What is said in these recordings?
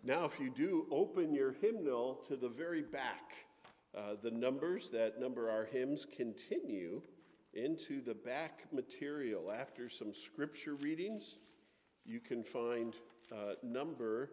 Now, if you do, open your hymnal to the very back. The numbers that number our hymns continue into the back material. After some scripture readings, you can find number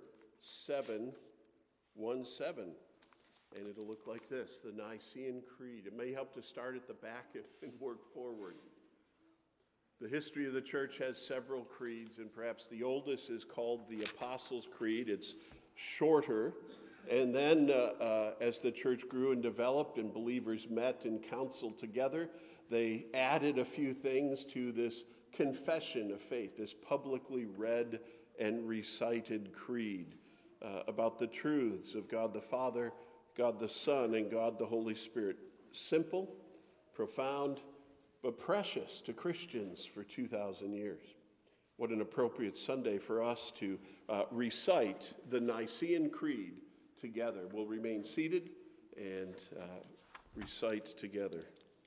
717. And it'll look like this, the Nicene Creed. It may help to start at the back and work forward. The history of the church has several creeds, and perhaps the oldest is called the Apostles' Creed. It's shorter. And then as the church grew and developed and believers met and counseled together, they added a few things to this confession of faith, this publicly read and recited creed about the truths of God the Father, God the Son, and God the Holy Spirit. Simple, profound, but precious to Christians for 2,000 years. What an appropriate Sunday for us to recite the Nicene Creed together. We'll remain seated and recite together.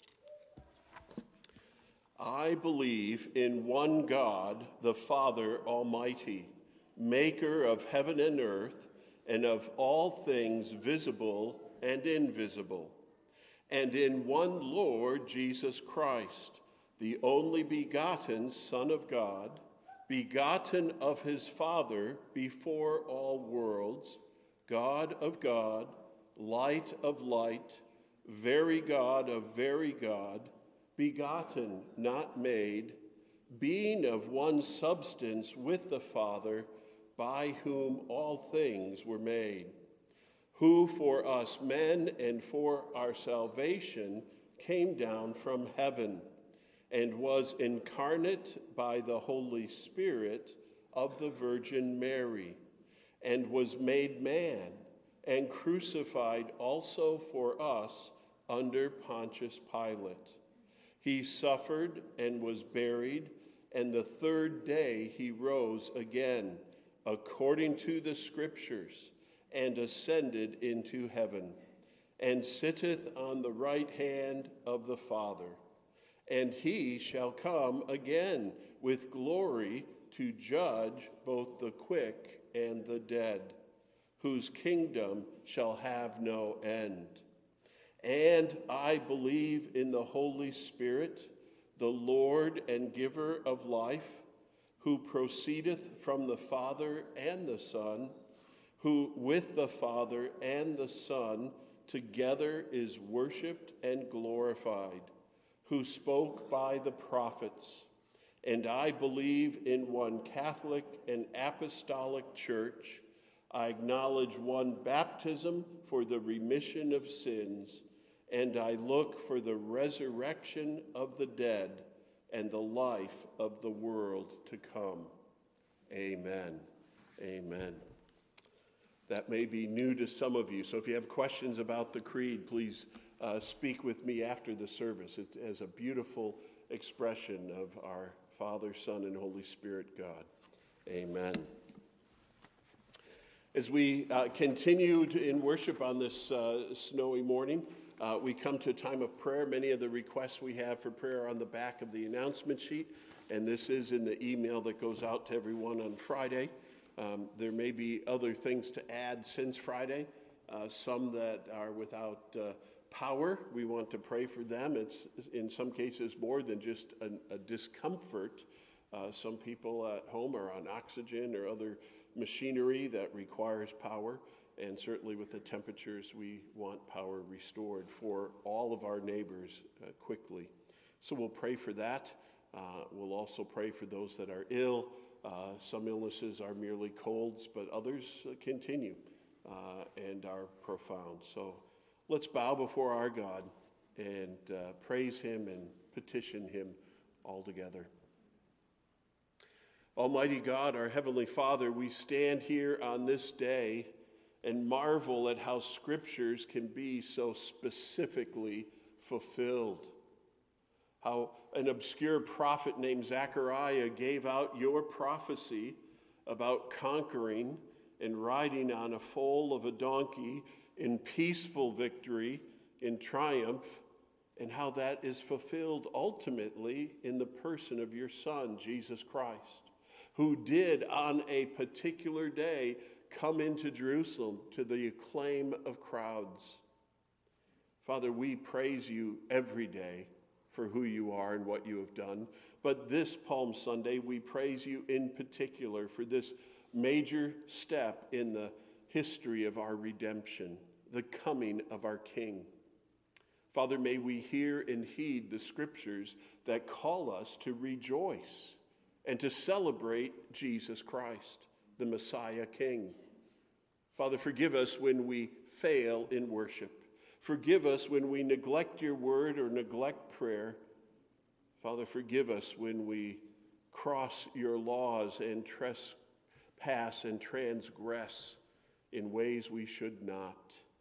I believe in one God, the Father Almighty, maker of heaven and earth, and of all things visible and invisible, and in one Lord Jesus Christ, the only begotten Son of God, begotten of his Father before all worlds, God of God, light of light, very God of very God, begotten, not made, being of one substance with the Father, by whom all things were made, who for us men and for our salvation came down from heaven and was incarnate by the Holy Spirit of the Virgin Mary, and was made man and crucified also for us under Pontius Pilate. He suffered and was buried, and the third day he rose again, according to the Scriptures, and ascended into heaven, and sitteth on the right hand of the Father. And he shall come again with glory to judge both the quick and the dead, whose kingdom shall have no end. And I believe in the Holy Spirit, the Lord and giver of life, who proceedeth from the Father and the Son, who with the Father and the Son together is worshipped and glorified, who spoke by the prophets. And I believe in one Catholic and Apostolic Church. I acknowledge one baptism for the remission of sins, and I look for the resurrection of the dead and the life of the world to come. Amen. Amen. That may be new to some of you, so if you have questions about the creed, please speak with me after the service. It has a beautiful expression of our Father, Son, and Holy Spirit God. Amen. As we continue in worship on this snowy morning, we come to a time of prayer. Many of the requests we have for prayer are on the back of the announcement sheet, and this is in the email that goes out to everyone on Friday. There may be other things to add since Friday, some that are without power. We want to pray for them. It's in some cases more than just a discomfort. Some people at home are on oxygen or other machinery that requires power. And certainly with the temperatures, we want power restored for all of our neighbors quickly. So we'll pray for that. We'll also pray for those that are ill. Some illnesses are merely colds, but others continue and are profound. So let's bow before our God and praise him and petition him all together. Almighty God, our Heavenly Father, we stand here on this day and marvel at how scriptures can be so specifically fulfilled. How an obscure prophet named Zechariah gave out your prophecy about conquering and riding on a foal of a donkey in peaceful victory, in triumph, and how that is fulfilled ultimately in the person of your Son, Jesus Christ, who did on a particular day come into Jerusalem to the acclaim of crowds. Father, we praise you every day for who you are and what you have done. But this Palm Sunday, we praise you in particular for this major step in the history of our redemption, the coming of our King. Father, may we hear and heed the scriptures that call us to rejoice and to celebrate Jesus Christ, the Messiah King. Father, forgive us when we fail in worship. Forgive us when we neglect your word or neglect prayer. Father, forgive us when we cross your laws and trespass and transgress in ways we should not.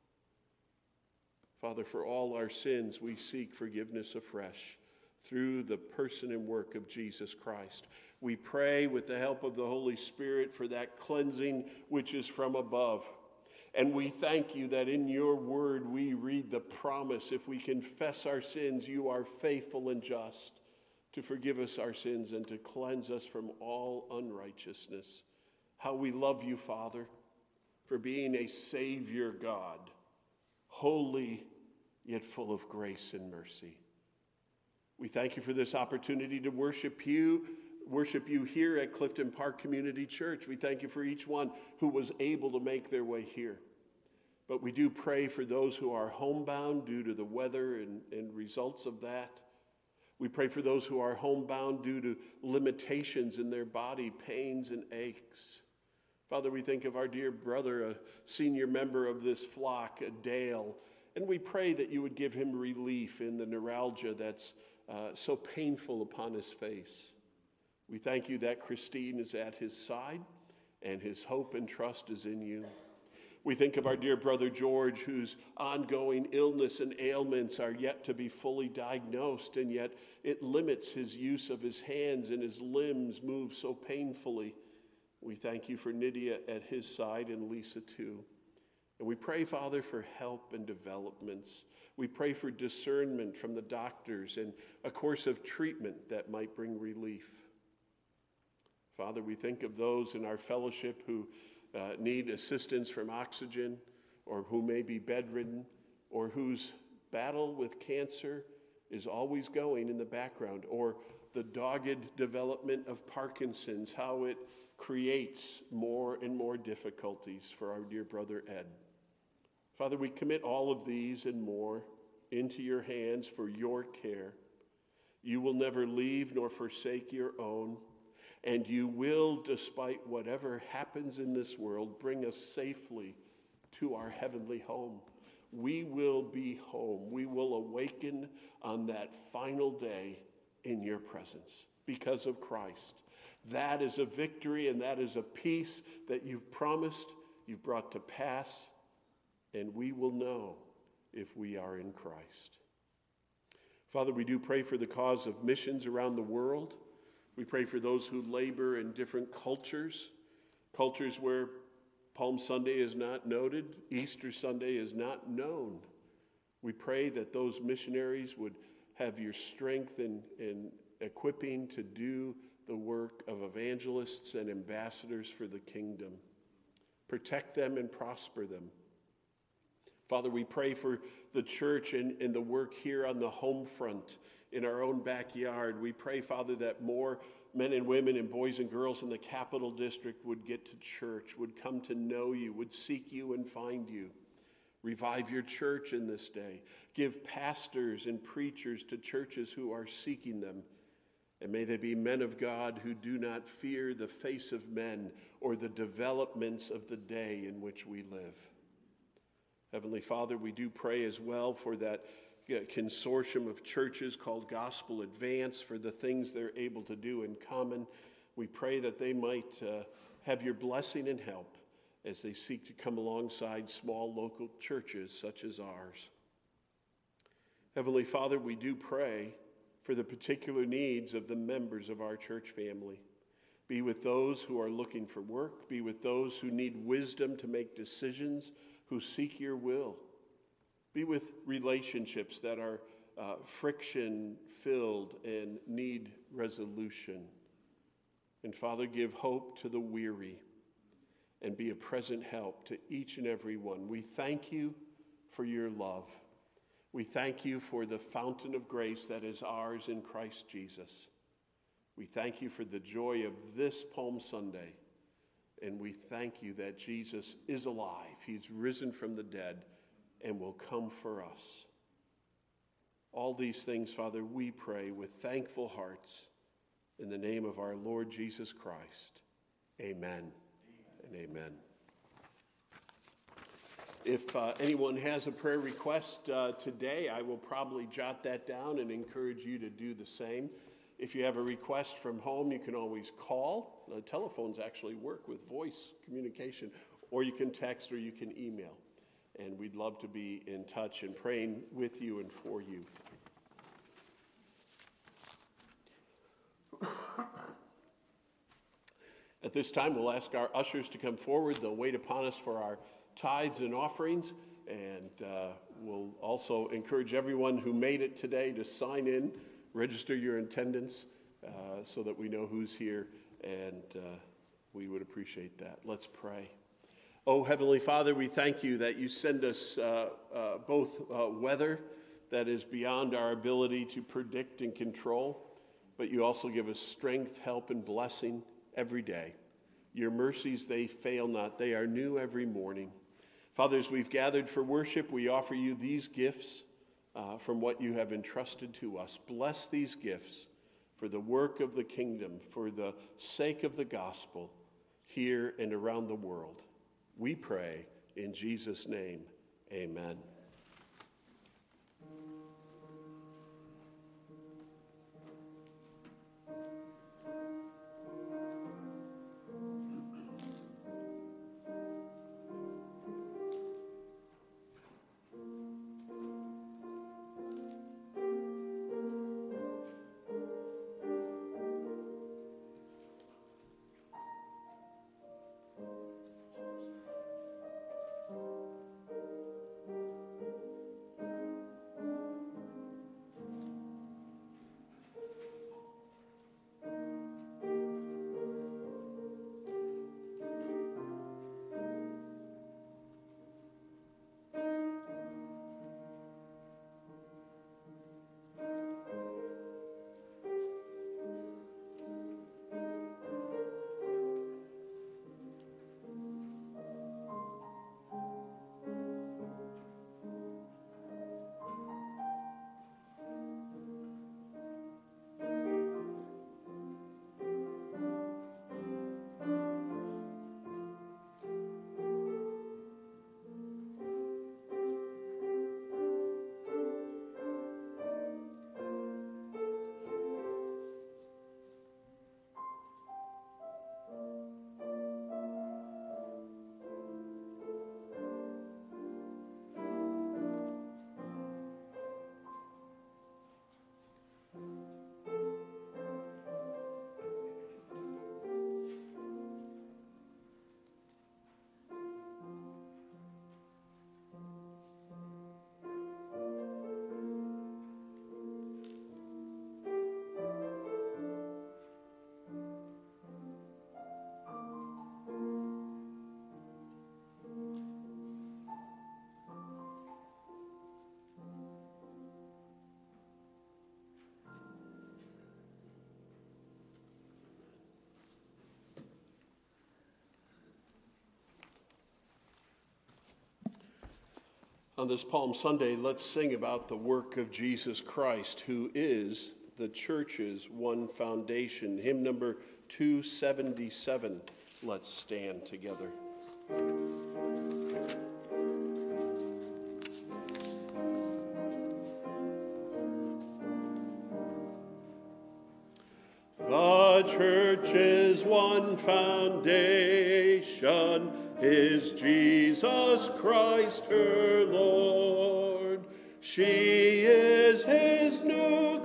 Father, for all our sins, we seek forgiveness afresh through the person and work of Jesus Christ. We pray with the help of the Holy Spirit for that cleansing which is from above. And we thank you that in your word we read the promise, if we confess our sins, you are faithful and just to forgive us our sins and to cleanse us from all unrighteousness. How we love you, Father, for being a Savior God, holy yet full of grace and mercy. We thank you for this opportunity to worship you here at Clifton Park Community Church. We thank you for each one who was able to make their way here. But we do pray for those who are homebound due to the weather and results of that. We pray for those who are homebound due to limitations in their body, pains and aches. Father, we think of our dear brother, a senior member of this flock, Dale, and we pray that you would give him relief in the neuralgia that's so painful upon his face. We thank you that Christine is at his side and his hope and trust is in you. We think of our dear brother George, whose ongoing illness and ailments are yet to be fully diagnosed, and yet it limits his use of his hands and his limbs move so painfully. We thank you for Nydia at his side and Lisa too. And we pray, Father, for help and developments. We pray for discernment from the doctors and a course of treatment that might bring relief. Father, we think of those in our fellowship who need assistance from oxygen, or who may be bedridden, or whose battle with cancer is always going in the background, or the dogged development of Parkinson's, how it creates more and more difficulties for our dear brother Ed. Father, we commit all of these and more into your hands for your care. You will never leave nor forsake your own. And you will, despite whatever happens in this world, bring us safely to our heavenly home. We will be home. We will awaken on that final day in your presence because of Christ. That is a victory and that is a peace that you've promised, you've brought to pass, and we will know if we are in Christ. Father, we do pray for the cause of missions around the world. We pray for those who labor in different cultures where Palm Sunday is not noted, Easter Sunday is not known. We pray that those missionaries would have your strength and equipping to do the work of evangelists and ambassadors for the kingdom. Protect them and prosper them. Father, we pray for the church and the work here on the home front in our own backyard. We pray, Father, that more men and women and boys and girls in the Capital District would get to church, would come to know you, would seek you and find you. Revive your church in this day. Give pastors and preachers to churches who are seeking them. And may they be men of God who do not fear the face of men or the developments of the day in which we live. Heavenly Father, we do pray as well for that consortium of churches called Gospel Advance, for the things they're able to do in common. We pray that they might have your blessing and help as they seek to come alongside small local churches such as ours. Heavenly Father, we do pray for the particular needs of the members of our church family. Be with those who are looking for work. Be with those who need wisdom to make decisions, who seek your will. Be with relationships that are friction-filled and need resolution. And Father, give hope to the weary and be a present help to each and every one. We thank you for your love. We thank you for the fountain of grace that is ours in Christ Jesus. We thank you for the joy of this Palm Sunday. And we thank you that Jesus is alive. He's risen from the dead and will come for us. All these things, Father, we pray with thankful hearts in the name of our Lord Jesus Christ. Amen and amen. If anyone has a prayer request today, I will probably jot that down and encourage you to do the same. If you have a request from home, you can always call. The telephones actually work with voice communication, or you can text or you can email. And we'd love to be in touch and praying with you and for you. At this time, we'll ask our ushers to come forward. They'll wait upon us for our tithes and offerings, and we'll also encourage everyone who made it today to sign in, register your attendance so that we know who's here, and we would appreciate that. Let's pray. Oh, Heavenly Father, we thank you that you send us both weather that is beyond our ability to predict and control, but you also give us strength, help, and blessing every day. Your mercies, they fail not. They are new every morning. Father, as we've gathered for worship, we offer you these gifts from what you have entrusted to us. Bless these gifts for the work of the kingdom, for the sake of the gospel here and around the world. We pray in Jesus' name, amen. On this Palm Sunday, let's sing about the work of Jesus Christ, who is the church's one foundation. Hymn number 277. Let's stand together. The church's one foundation is Jesus Christ her Lord. She is his new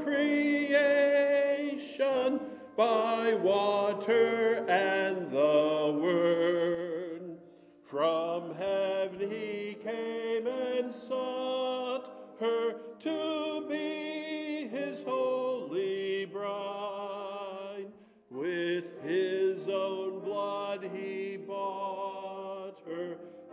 creation by water and the word. From heaven he came and sought her to be his holy bride. With his own blood he bought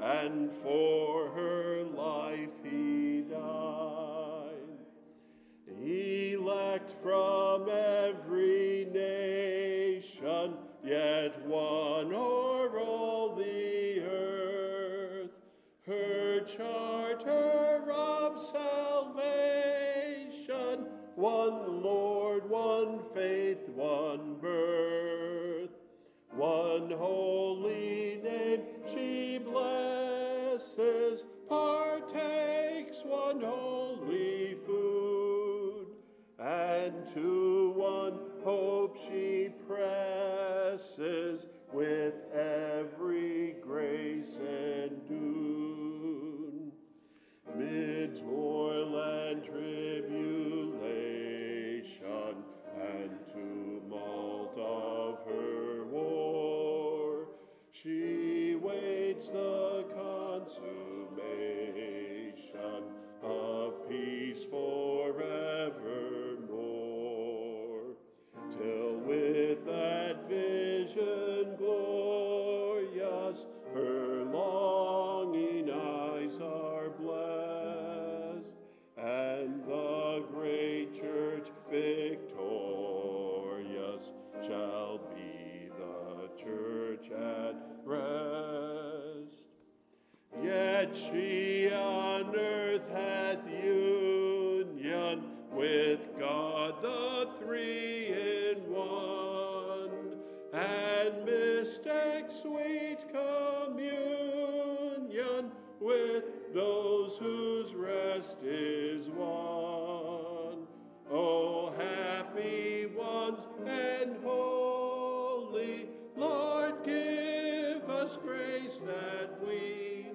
and for her life he died. Elect from every nation, yet one o'er all the earth, her charter of salvation, one Lord, one faith, one birth, one holy name she blesses, partakes one holy food, and to one hope she presses with every grace endued. Mid toil and tribulation and tumult of her war, she waits the consummation of peace forevermore, till with that vision glorious her longing eyes are blessed, and the great church victorious shall be the church at rest. Yet she on earth hath union with God the three in one, and mystic sweet communion with those whose rest is won. O happy ones and holy, Lord, give us grace that we,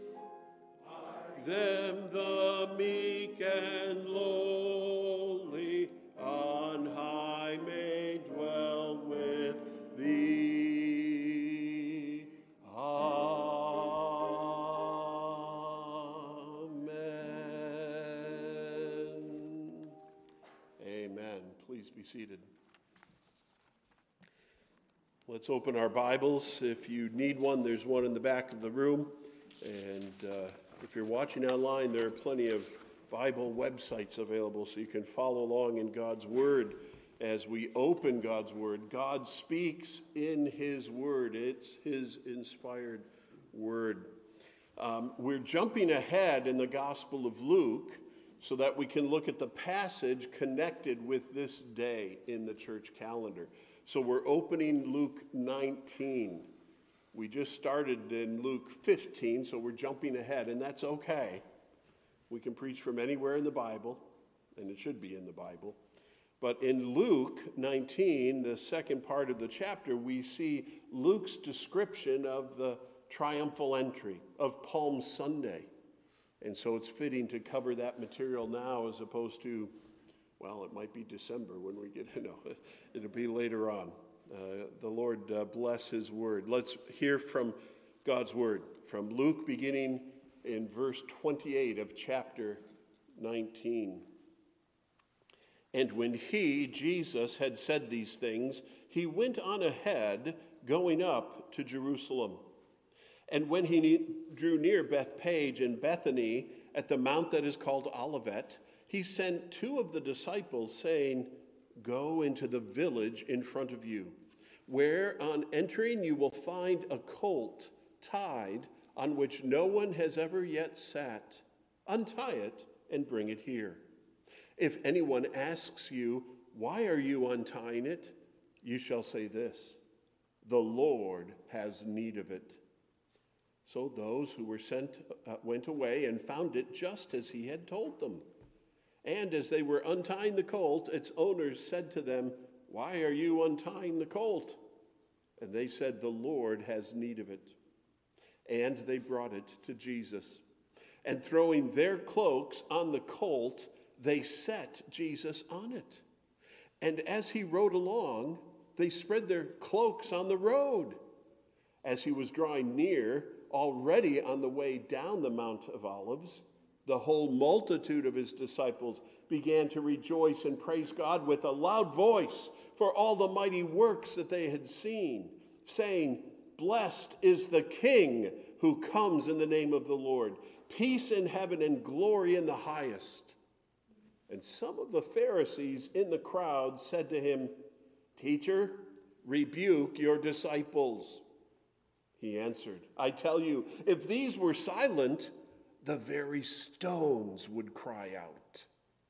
them the meek and lowly, on high may dwell with thee. Amen. Amen. Please be seated. Let's open our Bibles. If you need one, there's one in the back of the room. And if you're watching online, there are plenty of Bible websites available so you can follow along in God's Word as we open God's Word. God speaks in His Word. It's His inspired Word. We're jumping ahead in the Gospel of Luke so that we can look at the passage connected with this day in the church calendar. So we're opening Luke 19. We just started in Luke 15, so we're jumping ahead, and that's okay. We can preach from anywhere in the Bible, and it should be in the Bible. But in Luke 19, the second part of the chapter, we see Luke's description of the triumphal entry of Palm Sunday. And so it's fitting to cover that material now as opposed to, well, it might be December when we get, it'll be later on. The Lord bless His word. Let's hear from God's word from Luke, beginning in verse 28 of chapter 19. And when he, Jesus, had said these things, he went on ahead, going up to Jerusalem. And when he drew near Bethpage and Bethany at the mount that is called Olivet, he sent two of the disciples, saying, "Go into the village in front of you, where on entering you will find a colt tied, on which no one has ever yet sat. Untie it and bring it here. If anyone asks you, 'Why are you untying it?' you shall say this, 'The Lord has need of it.'" So those who were sent went away and found it just as he had told them. And as they were untying the colt, its owners said to them, "Why are you untying the colt?" And they said, "The Lord has need of it." And they brought it to Jesus. And throwing their cloaks on the colt, they set Jesus on it. And as he rode along, they spread their cloaks on the road. As he was drawing near, already on the way down the Mount of Olives, the whole multitude of his disciples began to rejoice and praise God with a loud voice for all the mighty works that they had seen, saying, "Blessed is the King who comes in the name of the Lord. Peace in heaven and glory in the highest." And some of the Pharisees in the crowd said to him, "Teacher, rebuke your disciples." He answered, "I tell you, if these were silent, the very stones would cry out."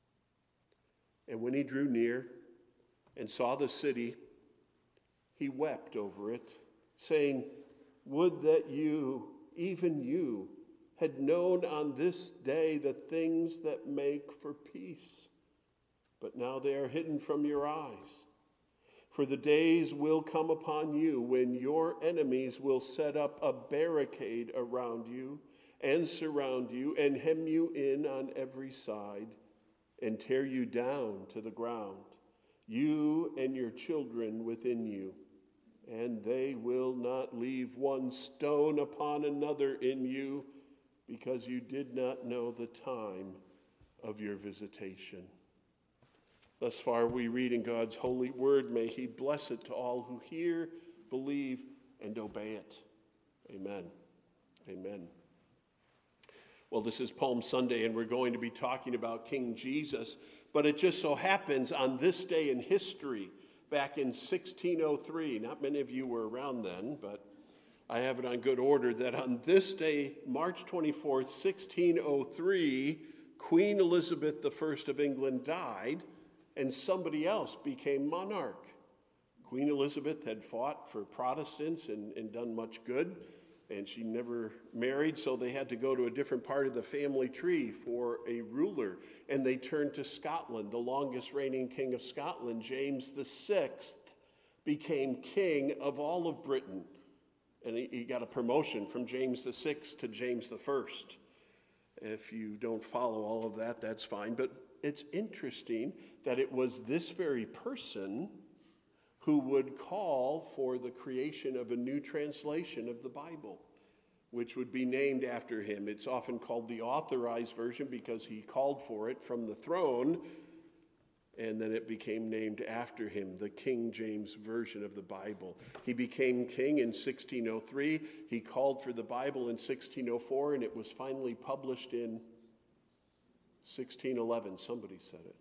And when he drew near and saw the city, he wept over it, saying, "Would that you, even you, had known on this day the things that make for peace. But now they are hidden from your eyes. For the days will come upon you when your enemies will set up a barricade around you and surround you and hem you in on every side and tear you down to the ground, you and your children within you. And they will not leave one stone upon another in you, because you did not know the time of your visitation." Thus far we read in God's holy word. May he bless it to all who hear, believe, and obey it. Amen. Amen. Well, this is Palm Sunday, and we're going to be talking about King Jesus. But it just so happens on this day in history, back in 1603, not many of you were around then, but I have it on good order, that on this day, March 24th, 1603, Queen Elizabeth I of England died, and somebody else became monarch. Queen Elizabeth had fought for Protestants and done much good, and she never married, so they had to go to a different part of the family tree for a ruler. And they turned to Scotland. The longest reigning king of Scotland, James VI, became king of all of Britain. And he got a promotion from James VI to James I. If you don't follow all of that, that's fine. But it's interesting that it was this very person who would call for the creation of a new translation of the Bible, which would be named after him. It's often called the Authorized Version because he called for it from the throne, and then it became named after him, the King James Version of the Bible. He became king in 1603. He called for the Bible in 1604, and it was finally published in 1611. Somebody said it.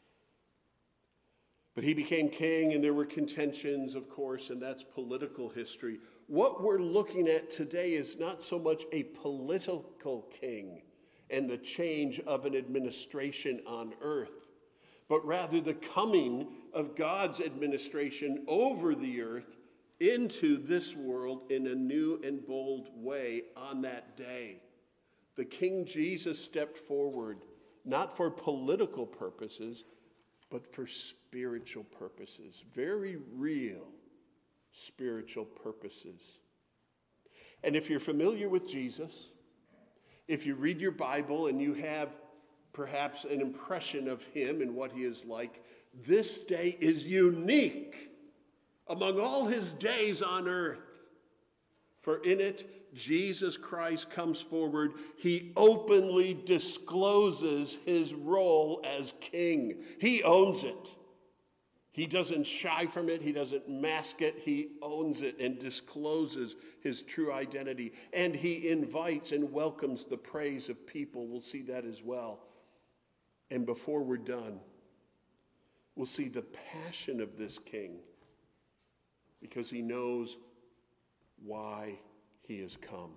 But he became king, and there were contentions, of course, and that's political history. What we're looking at today is not so much a political king and the change of an administration on earth, but rather the coming of God's administration over the earth into this world in a new and bold way on that day. The King Jesus stepped forward, not for political purposes, but for spiritual purposes, very real spiritual purposes. And if you're familiar with Jesus, if you read your Bible and you have perhaps an impression of him and what he is like, this day is unique among all his days on earth. For in it, Jesus Christ comes forward. He openly discloses his role as king. He owns it. He doesn't shy from it. He doesn't mask it. He owns it and discloses his true identity. And he invites and welcomes the praise of people. We'll see that as well. And before we're done, we'll see the passion of this king, because he knows why he has come.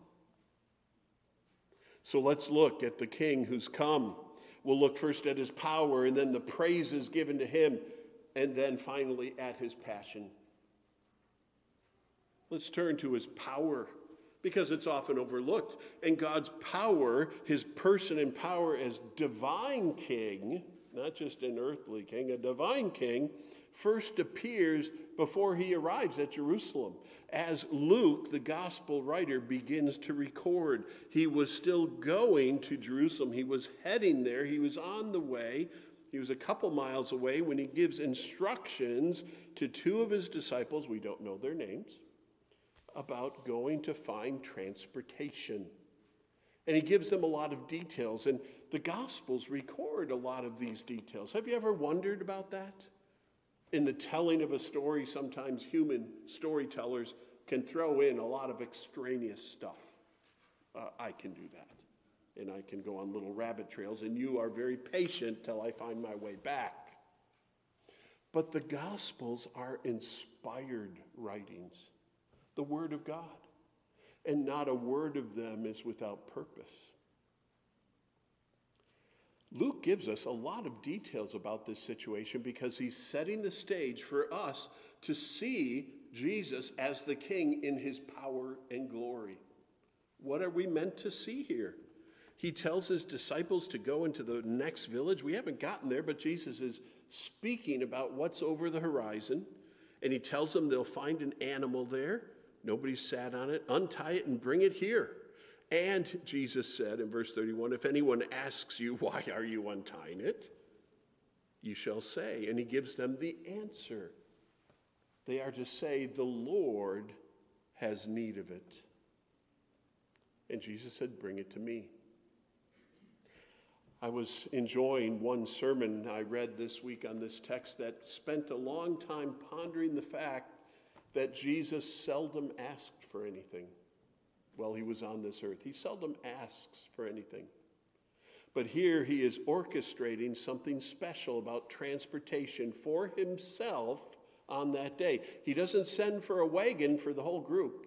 So let's look at the king who's come. We'll look first at his power, and then the praises given to him, and then finally at his passion. Let's turn to his power, because it's often overlooked. And God's power, his person and power as divine king, not just an earthly king, a divine king, first appears before he arrives at Jerusalem. As Luke, the gospel writer, begins to record, he was still going to Jerusalem. He was heading there. He was on the way. He was a couple miles away when he gives instructions to two of his disciples, we don't know their names, about going to find transportation. And he gives them a lot of details, and the Gospels record a lot of these details. Have you ever wondered about that? In the telling of a story, sometimes human storytellers can throw in a lot of extraneous stuff. I can do that. And I can go on little rabbit trails, and you are very patient till I find my way back. But the Gospels are inspired writings, the Word of God, and not a word of them is without purpose. Luke gives us a lot of details about this situation because he's setting the stage for us to see Jesus as the King in his power and glory. What are we meant to see here? He tells his disciples to go into the next village. We haven't gotten there, but Jesus is speaking about what's over the horizon. And he tells them they'll find an animal there. Nobody sat on it. Untie it and bring it here. And Jesus said in verse 31, if anyone asks you, why are you untying it? You shall say. And he gives them the answer. They are to say, the Lord has need of it. And Jesus said, bring it to me. I was enjoying one sermon I read this week on this text that spent a long time pondering the fact that Jesus seldom asked for anything while he was on this earth. He seldom asks for anything. But here he is orchestrating something special about transportation for himself on that day. He doesn't send for a wagon for the whole group.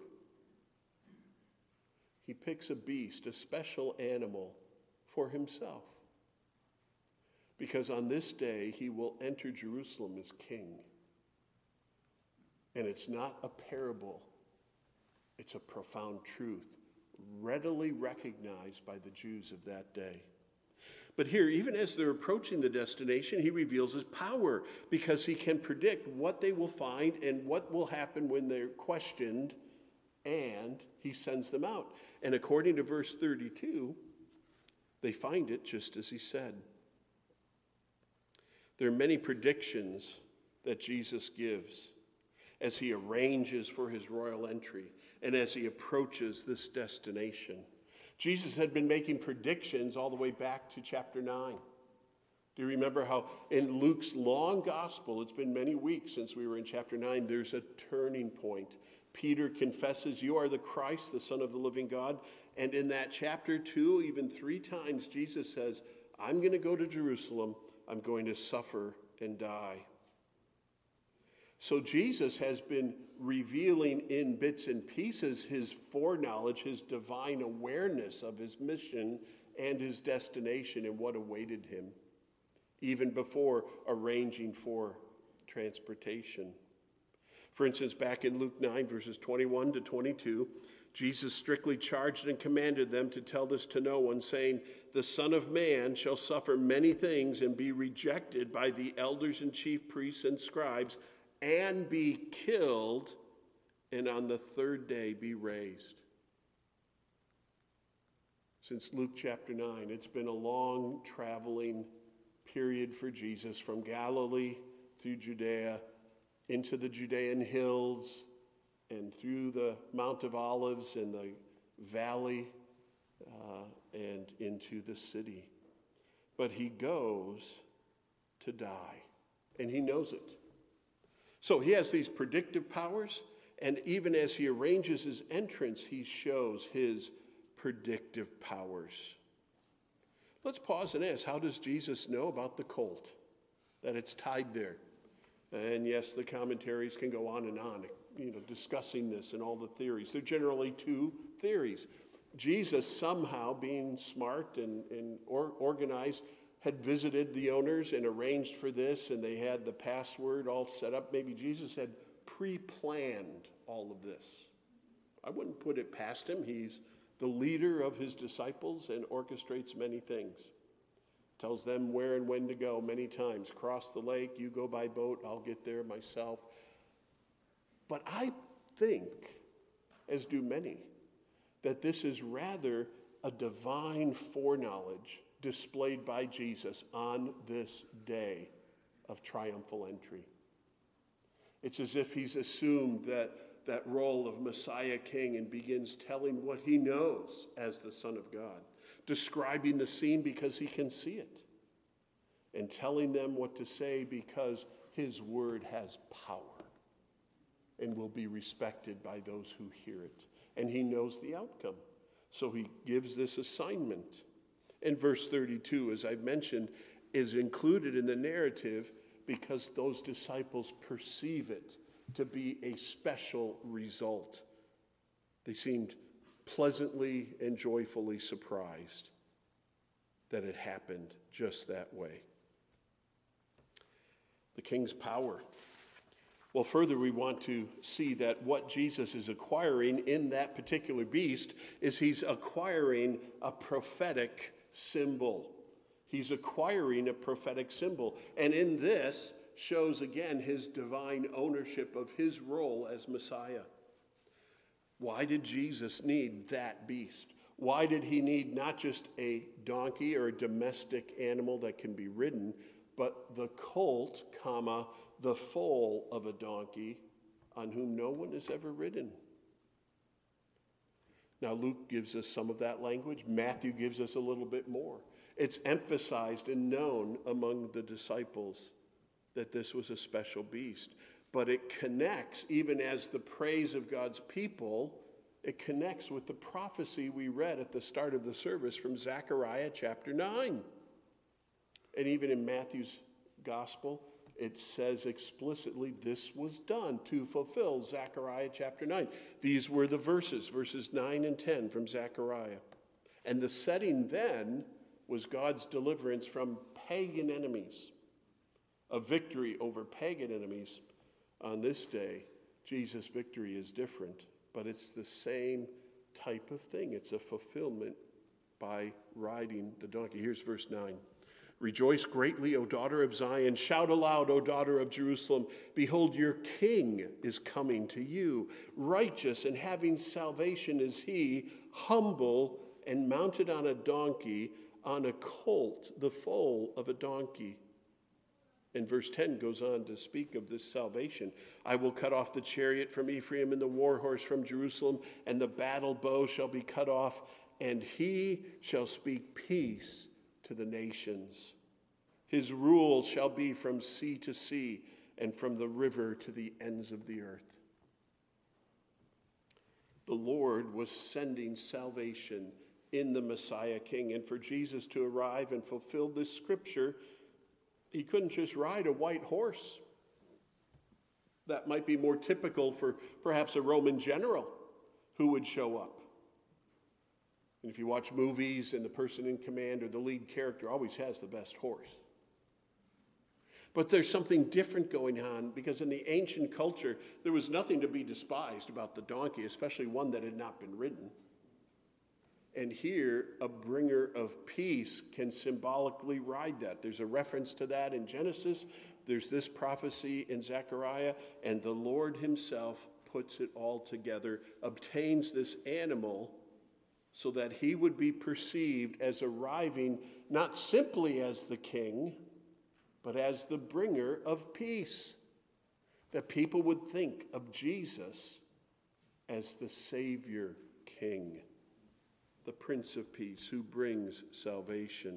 He picks a beast, a special animal for himself. Because on this day, he will enter Jerusalem as king. And it's not a parable. It's a profound truth, readily recognized by the Jews of that day. But here, even as they're approaching the destination, he reveals his power because he can predict what they will find and what will happen when they're questioned, and he sends them out. And according to verse 32, they find it just as he said. There are many predictions that Jesus gives as he arranges for his royal entry and as he approaches this destination. Jesus had been making predictions all the way back to chapter 9. Do you remember how in Luke's long gospel, it's been many weeks since we were in chapter 9, there's a turning point. Peter confesses, you are the Christ, the Son of the living God. And in that chapter 2, even 3 times, Jesus says, I'm going to go to Jerusalem. I'm going to suffer and die. So Jesus has been revealing in bits and pieces his foreknowledge, his divine awareness of his mission and his destination and what awaited him, even before arranging for transportation. For instance, back in Luke 9, verses 21 to 22, Jesus strictly charged and commanded them to tell this to no one, saying, the Son of Man shall suffer many things and be rejected by the elders and chief priests and scribes and be killed, and on the 3rd day be raised. Since Luke chapter 9, it's been a long traveling period for Jesus from Galilee through Judea into the Judean hills and through the Mount of Olives and the valley and into the city. But he goes to die, and he knows it. So he has these predictive powers, and even as he arranges his entrance, he shows his predictive powers. Let's pause and ask, how does Jesus know about the colt, that it's tied there? And yes, the commentaries can go on, discussing this and all the theories. There are generally 2 theories. Jesus somehow, being smart and organized, had visited the owners and arranged for this, and they had the password all set up. Maybe Jesus had pre-planned all of this. I wouldn't put it past him. He's the leader of his disciples and orchestrates many things. Tells them where and when to go many times. Cross the lake, you go by boat, I'll get there myself. But I think, as do many, that this is rather a divine foreknowledge displayed by Jesus on this day of triumphal entry. It's as if he's assumed that role of Messiah King and begins telling what he knows as the Son of God, describing the scene because he can see it, and telling them what to say because his word has power and will be respected by those who hear it. And he knows the outcome. So he gives this assignment. And verse 32, as I've mentioned, is included in the narrative because those disciples perceive it to be a special result. They seemed pleasantly and joyfully surprised that it happened just that way. The king's power. Well, further, we want to see that what Jesus is acquiring in that particular beast is he's acquiring a prophetic symbol. He's acquiring a prophetic symbol. And in this shows again his divine ownership of his role as Messiah. Why did Jesus need that beast? Why did he need not just a donkey or a domestic animal that can be ridden, but the colt, the foal of a donkey on whom no one has ever ridden? Now, Luke gives us some of that language. Matthew gives us a little bit more. It's emphasized and known among the disciples that this was a special beast. But it connects, even as the praise of God's people, it connects with the prophecy we read at the start of the service from Zechariah chapter 9. And even in Matthew's gospel, it says explicitly this was done to fulfill Zechariah chapter 9. These were the verses 9 and 10 from Zechariah. And the setting then was God's deliverance from pagan enemies, a victory over pagan enemies. On this day, Jesus' victory is different, but it's the same type of thing. It's a fulfillment by riding the donkey. Here's verse 9. Rejoice greatly, O daughter of Zion. Shout aloud, O daughter of Jerusalem. Behold, your king is coming to you. Righteous and having salvation is he, humble and mounted on a donkey, on a colt, the foal of a donkey. And verse 10 goes on to speak of this salvation. I will cut off the chariot from Ephraim and the war horse from Jerusalem, and the battle bow shall be cut off, and he shall speak peace to the nations. His rule shall be from sea to sea, and from the river to the ends of the earth. The Lord was sending salvation in the Messiah King, and for Jesus to arrive and fulfill this scripture, he couldn't just ride a white horse. That might be more typical for perhaps a Roman general who would show up. And if you watch movies and the person in command or the lead character always has the best horse. But there's something different going on because in the ancient culture, there was nothing to be despised about the donkey, especially one that had not been ridden. And here, a bringer of peace can symbolically ride that. There's a reference to that in Genesis. There's this prophecy in Zechariah. And the Lord himself puts it all together, obtains this animal so that he would be perceived as arriving not simply as the king, but as the bringer of peace. That people would think of Jesus as the Savior King, the Prince of Peace who brings salvation.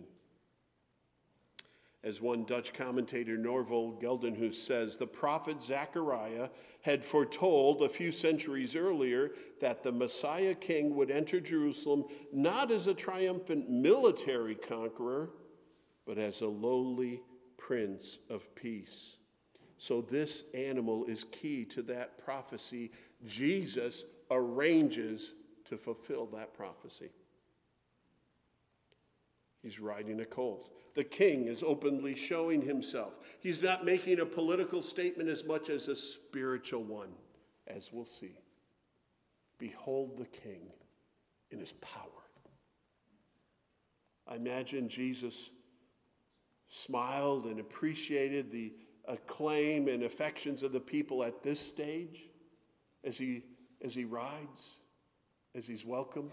As one Dutch commentator, Norval Geldenhuis, says, the prophet Zechariah had foretold a few centuries earlier that the Messiah King would enter Jerusalem not as a triumphant military conqueror, but as a lowly Prince of Peace. So this animal is key to that prophecy. Jesus arranges to fulfill that prophecy. He's riding a colt. The king is openly showing himself. He's not making a political statement as much as a spiritual one, as we'll see. Behold the king in his power. I imagine Jesus smiled and appreciated the acclaim and affections of the people at this stage as he rides, as he's welcomed.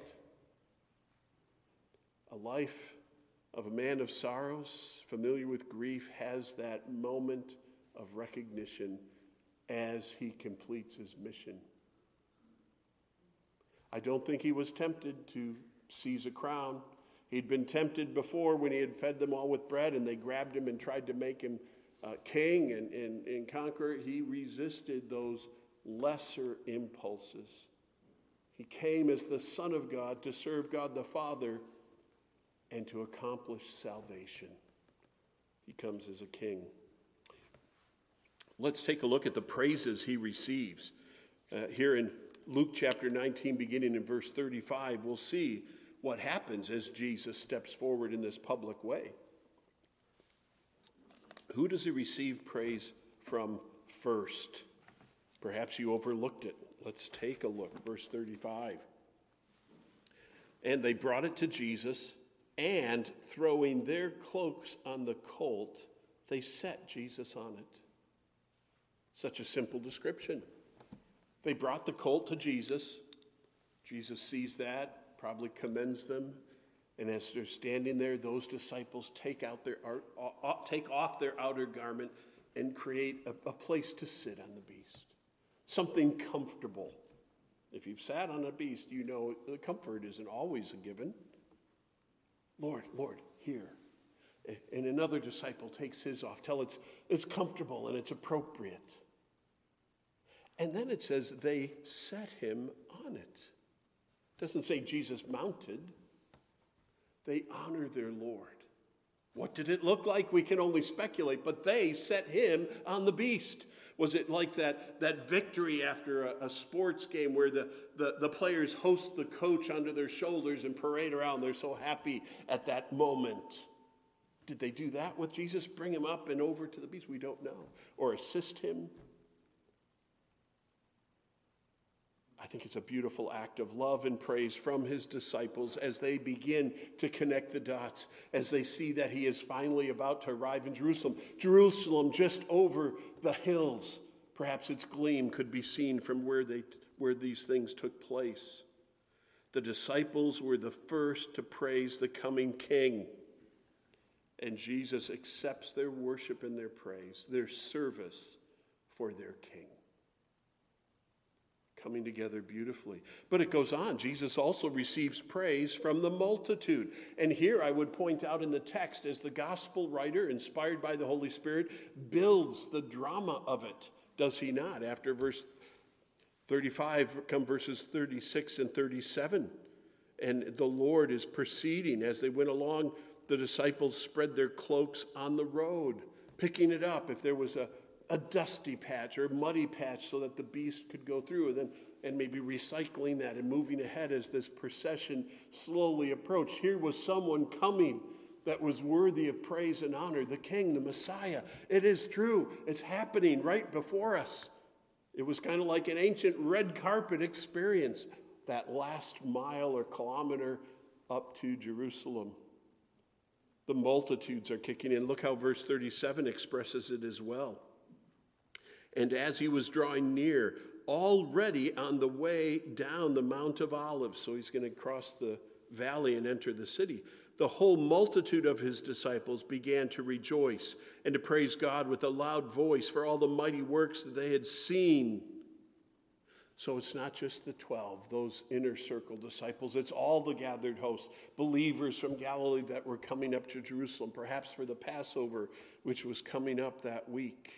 A life of a man of sorrows, familiar with grief, has that moment of recognition as he completes his mission. I don't think he was tempted to seize a crown. He'd been tempted before when he had fed them all with bread and they grabbed him and tried to make him king and conqueror. He resisted those lesser impulses. He came as the Son of God to serve God the Father and to accomplish salvation. He comes as a king. Let's take a look at the praises he receives. Here in Luke chapter 19, beginning in verse 35, we'll see what happens as Jesus steps forward in this public way. Who does he receive praise from first? Perhaps you overlooked it. Let's take a look. Verse 35. And they brought it to Jesus, and throwing their cloaks on the colt, they set Jesus on it. Such a simple description. They brought the colt to Jesus. Jesus sees that, probably commends them. And as they're standing there, those disciples take off their outer garment and create a place to sit on the beast. Something comfortable. If you've sat on a beast, you know the comfort isn't always a given. Lord, here. And another disciple takes his off till it's comfortable and it's appropriate. And then it says they set him on it. It doesn't say Jesus mounted. They honor their Lord. What did it look like? We can only speculate, but they set him on the beast. Was it like that victory after a sports game where the players host the coach onto their shoulders and parade around? They're so happy at that moment. Did they do that with Jesus? Bring him up and over to the beast? We don't know. Or assist him? I think it's a beautiful act of love and praise from his disciples as they begin to connect the dots, as they see that he is finally about to arrive in Jerusalem. Jerusalem just over the hills. Perhaps its gleam could be seen from where these things took place. The disciples were the first to praise the coming king. And Jesus accepts their worship and their praise, their service for their king. Coming together beautifully. But it goes on. Jesus also receives praise from the multitude. And here I would point out in the text, as the gospel writer, inspired by the Holy Spirit, builds the drama of it. Does he not? After verse 35 come verses 36 and 37. And the Lord is proceeding. As they went along, the disciples spread their cloaks on the road, picking it up if there was a dusty patch or a muddy patch so that the beast could go through, and maybe recycling that and moving ahead as this procession slowly approached. Here was someone coming that was worthy of praise and honor, the King, the Messiah. It is true. It's happening right before us. It was kind of like an ancient red carpet experience, that last mile or kilometer up to Jerusalem. The multitudes are kicking in. Look how verse 37 expresses it as well. And as he was drawing near, already on the way down the Mount of Olives, so he's going to cross the valley and enter the city, the whole multitude of his disciples began to rejoice and to praise God with a loud voice for all the mighty works that they had seen. So it's not just the 12, those inner circle disciples. It's all the gathered host, believers from Galilee that were coming up to Jerusalem, perhaps for the Passover, which was coming up that week.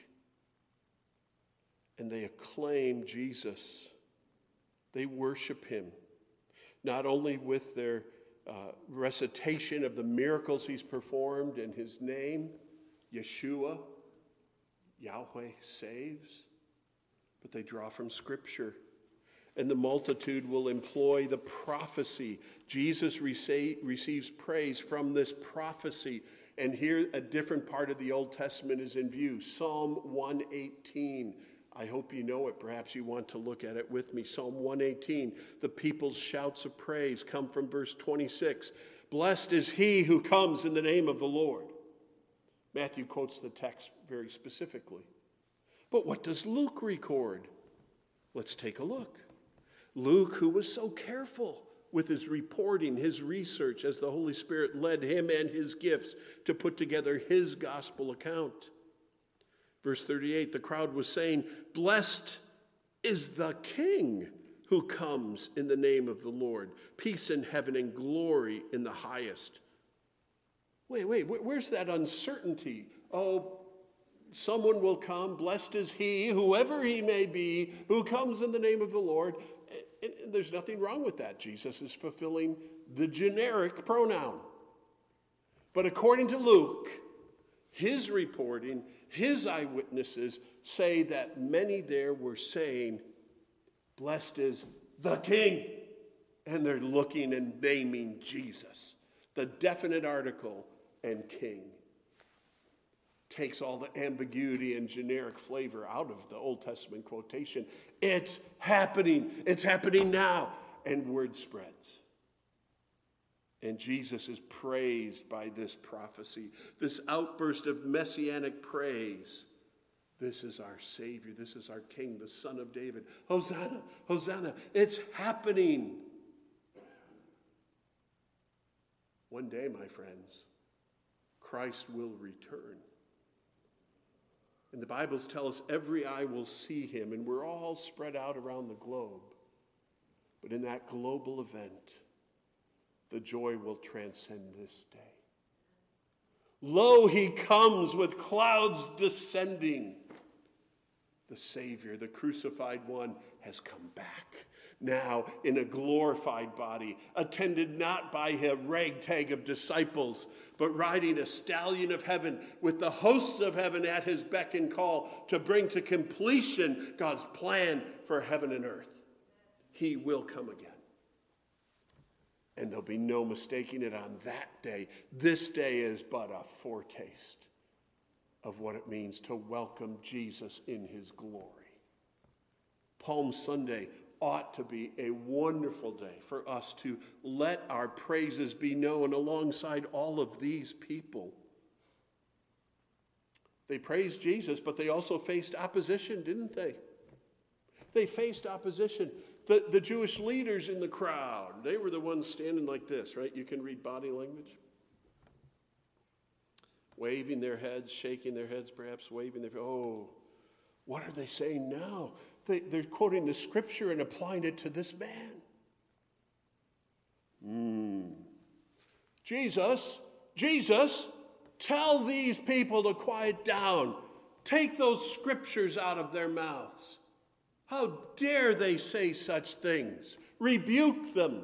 And they acclaim Jesus. They worship him, not only with their recitation of the miracles he's performed in his name, Yeshua, Yahweh saves, but they draw from Scripture. And the multitude will employ the prophecy. Jesus receives praise from this prophecy. And here a different part of the Old Testament is in view. Psalm 118. I hope you know it. Perhaps you want to look at it with me. Psalm 118. The people's shouts of praise come from verse 26. Blessed is he who comes in the name of the Lord. Matthew quotes the text very specifically. But what does Luke record? Let's take a look. Luke, who was so careful with his reporting, his research, as the Holy Spirit led him and his gifts to put together his gospel account. Verse 38, the crowd was saying, blessed is the King who comes in the name of the Lord. Peace in heaven and glory in the highest. Wait, where's that uncertainty? Oh, someone will come, blessed is he, whoever he may be, who comes in the name of the Lord. And there's nothing wrong with that. Jesus is fulfilling the generic pronoun. But according to Luke, his reporting, his eyewitnesses say that many there were saying, blessed is the King. And they're looking and naming Jesus. The definite article and King takes all the ambiguity and generic flavor out of the Old Testament quotation. It's happening. It's happening now. And word spreads. And Jesus is praised by this prophecy, this outburst of messianic praise. This is our Savior. This is our King, the Son of David. Hosanna, Hosanna. It's happening. One day, my friends, Christ will return. And the Bibles tell us every eye will see him, and we're all spread out around the globe. But in that global event, the joy will transcend this day. Lo, he comes with clouds descending. The Savior, the crucified one, has come back. Now in a glorified body, attended not by a ragtag of disciples, but riding a stallion of heaven with the hosts of heaven at his beck and call to bring to completion God's plan for heaven and earth. He will come again. And there'll be no mistaking it on that day. This day is but a foretaste of what it means to welcome Jesus in his glory. Palm Sunday ought to be a wonderful day for us to let our praises be known alongside all of these people. They praised Jesus, but they also faced opposition, didn't they? They faced opposition. The Jewish leaders in the crowd, they were the ones standing like this, right? You can read body language. Waving their heads, shaking their heads, perhaps waving their, oh, what are they saying now? They're quoting the scripture and applying it to this man. Jesus, tell these people to quiet down. Take those scriptures out of their mouths. How dare they say such things? Rebuke them.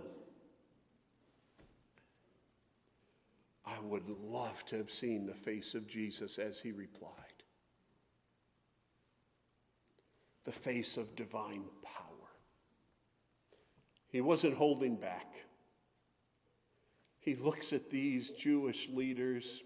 I would love to have seen the face of Jesus as he replied. The face of divine power. He wasn't holding back. He looks at these Jewish leaders.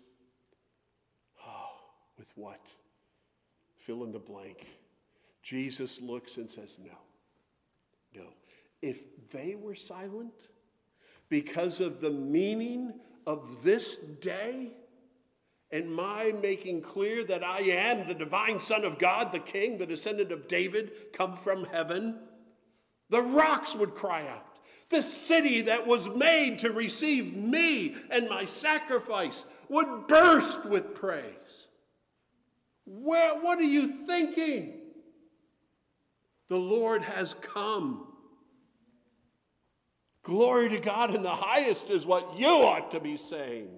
With what? Fill in the blank. Jesus looks and says, no. If they were silent because of the meaning of this day and my making clear that I am the divine Son of God, the King, the descendant of David, come from heaven, the rocks would cry out. The city that was made to receive me and my sacrifice would burst with praise. What are you thinking? The Lord has come. Glory to God in the highest is what you ought to be saying.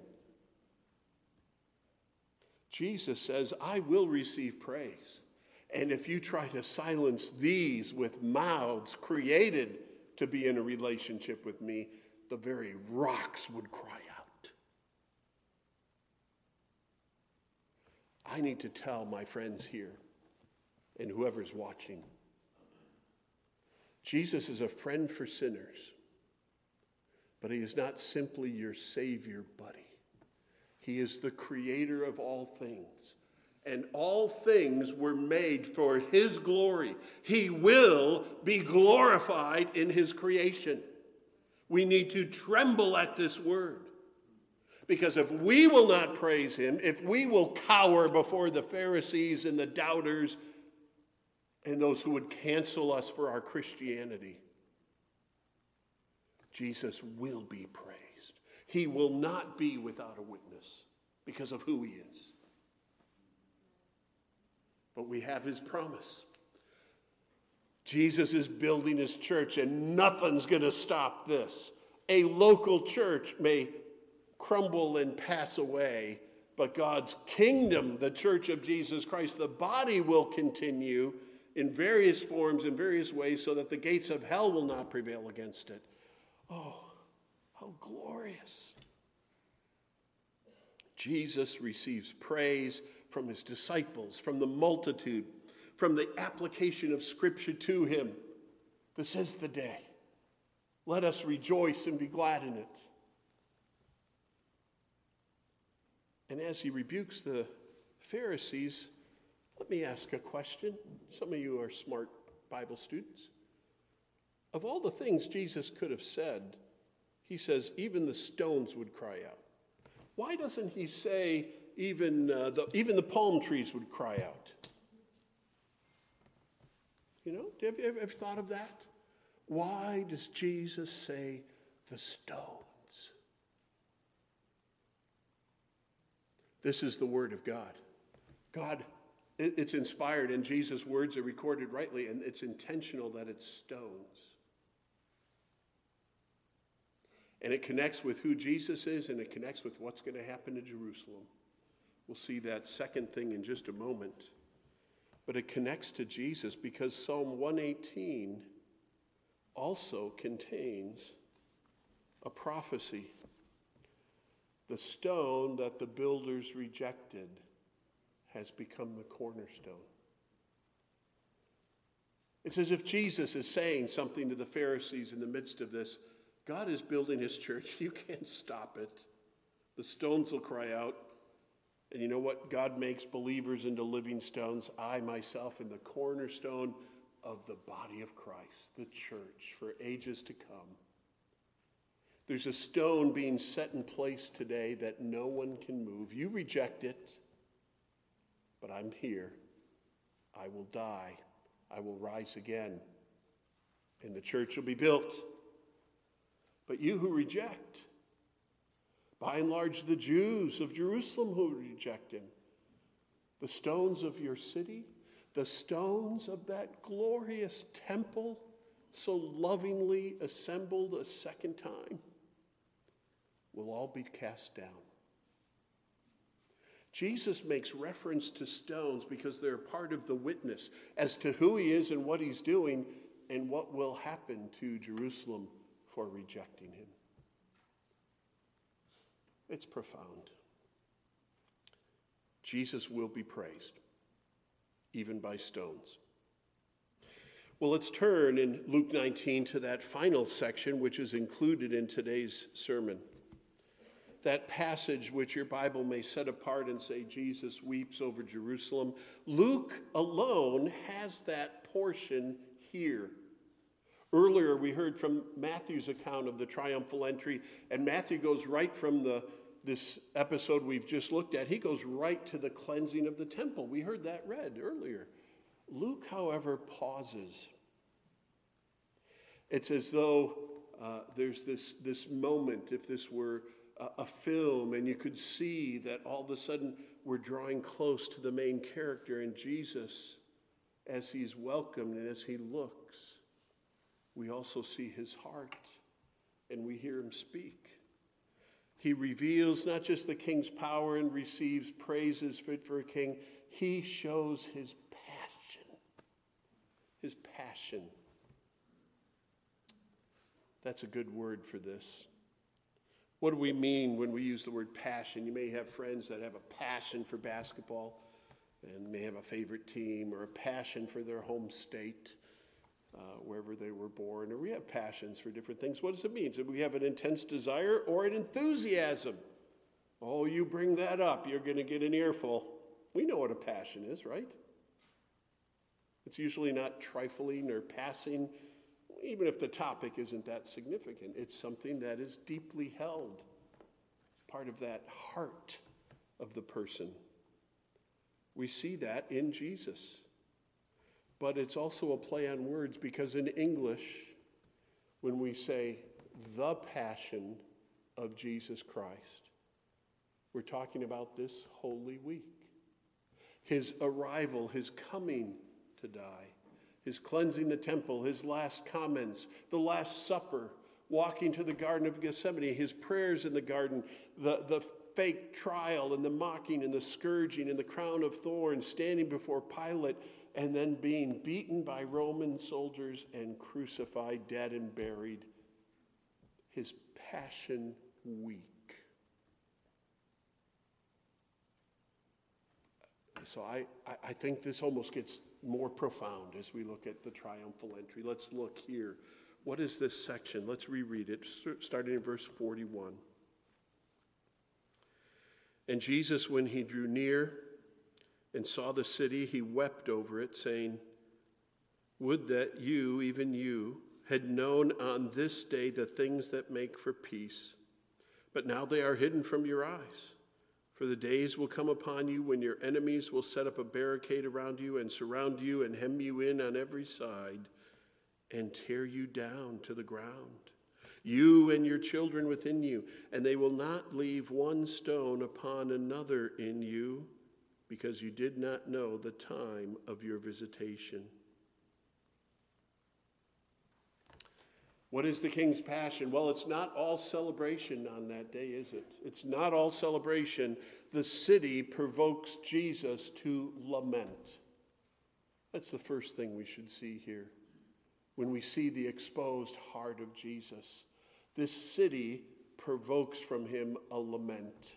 Jesus says, I will receive praise. And if you try to silence these with mouths created to be in a relationship with me, the very rocks would cry out. I need to tell my friends here and whoever's watching, Jesus is a friend for sinners, but he is not simply your Savior buddy. He is the creator of all things, and all things were made for his glory. He will be glorified in his creation. We need to tremble at this word, because if we will not praise him, if we will cower before the Pharisees and the doubters and those who would cancel us for our Christianity, Jesus will be praised. He will not be without a witness because of who he is. But we have his promise. Jesus is building his church, and nothing's going to stop this. A local church may crumble and pass away, but God's kingdom, the church of Jesus Christ, the body will continue in various forms, in various ways, so that the gates of hell will not prevail against it. Oh, how glorious. Jesus receives praise from his disciples, from the multitude, from the application of Scripture to him. This is the day. Let us rejoice and be glad in it. And as he rebukes the Pharisees, let me ask a question. Some of you are smart Bible students. Of all the things Jesus could have said, he says, even the stones would cry out. Why doesn't he say, even the palm trees would cry out? You know, have you ever thought of that? Why does Jesus say the stones? This is the word of God. God, it's inspired, and Jesus' words are recorded rightly, and it's intentional that it's stones. And it connects with who Jesus is, and it connects with what's going to happen to Jerusalem. We'll see that second thing in just a moment. But it connects to Jesus because Psalm 118 also contains a prophecy. The stone that the builders rejected has become the cornerstone. It's as if Jesus is saying something to the Pharisees in the midst of this. God is building his church. You can't stop it. The stones will cry out. And you know what? God makes believers into living stones. I myself am the cornerstone of the body of Christ, the church, for ages to come. There's a stone being set in place today that no one can move. You reject it, but I'm here. I will die. I will rise again. And the church will be built. But you who reject, by and large the Jews of Jerusalem who reject him, the stones of your city, the stones of that glorious temple so lovingly assembled a second time, will all be cast down. Jesus makes reference to stones because they're part of the witness as to who he is and what he's doing and what will happen to Jerusalem for rejecting him. It's profound. Jesus will be praised, even by stones. Well, let's turn in Luke 19 to that final section, which is included in today's sermon. That passage which your Bible may set apart and say Jesus weeps over Jerusalem. Luke alone has that portion here. Earlier we heard from Matthew's account of the triumphal entry, and Matthew goes right from this episode we've just looked at, he goes right to the cleansing of the temple. We heard that read earlier. Luke, however, pauses. It's as though there's this moment, if this were a film, and you could see that all of a sudden we're drawing close to the main character, and Jesus, as he's welcomed and as he looks, we also see his heart, and we hear him speak. He reveals not just the king's power and receives praises fit for a king, he shows his passion. His passion. That's a good word for this. What do we mean when we use the word passion? You may have friends that have a passion for basketball and may have a favorite team or a passion for their home state, wherever they were born. Or we have passions for different things. What does it mean? So we have an intense desire or an enthusiasm. Oh, you bring that up, you're going to get an earful. We know what a passion is, right? It's usually not trifling or passing, even if the topic isn't that significant. It's something that is deeply held, part of that heart of the person. We see that in Jesus. But it's also a play on words, because in English, when we say the passion of Jesus Christ, we're talking about this Holy Week. His arrival, his coming to die, his cleansing the temple, his last comments, the Last Supper, walking to the Garden of Gethsemane, his prayers in the garden, the fake trial and the mocking and the scourging and the crown of thorns, standing before Pilate, and then being beaten by Roman soldiers and crucified, dead and buried. His Passion Week. So I think this almost gets more profound as we look at the triumphal entry. Let's look here. What is this section? Let's reread it, starting in verse 41. And Jesus, when he drew near and saw the city, he wept over it, saying, would that you, even you, had known on this day the things that make for peace. But now they are hidden from your eyes. For the days will come upon you when your enemies will set up a barricade around you and surround you and hem you in on every side and tear you down to the ground, you and your children within you, and they will not leave one stone upon another in you, because you did not know the time of your visitation. What is the King's Passion? Well, it's not all celebration on that day, is it? It's not all celebration. The city provokes Jesus to lament. That's the first thing we should see here when we see the exposed heart of Jesus. This city provokes from him a lament.